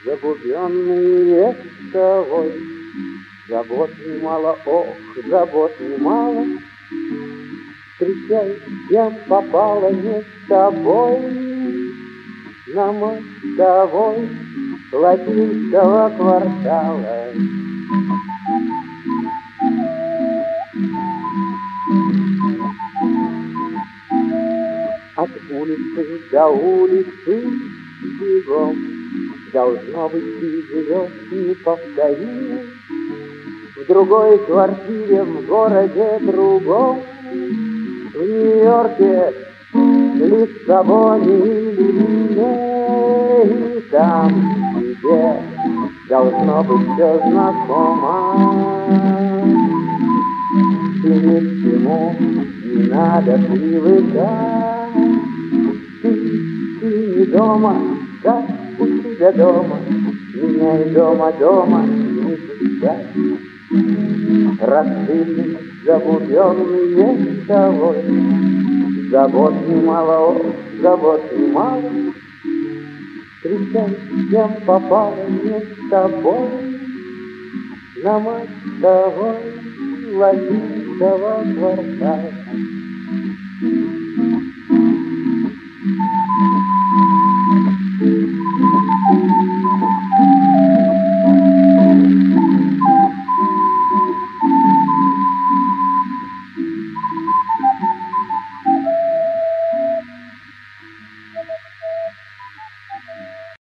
Загубенный век с тобой, забот немало, ох, забот немало. Встречай, с кем попало, не с тобой, на мостовой латинского квартала. От улицы до улицы бегом, должно быть, ты живешь неповторимо. В другой квартире, в городе другом, в Нью-Йорке, Лиссабоне или Риме, и там тебе должно быть все знакомо. И ни к чему не надо привыкать. Ты не дома, как у тебя дома, меня и дома не пускай. Рассыпный, загубенный век с тобой, забот немало, ох, забот немало. Встречай, с кем попало, не с тобой, на мостовой латинского квартала.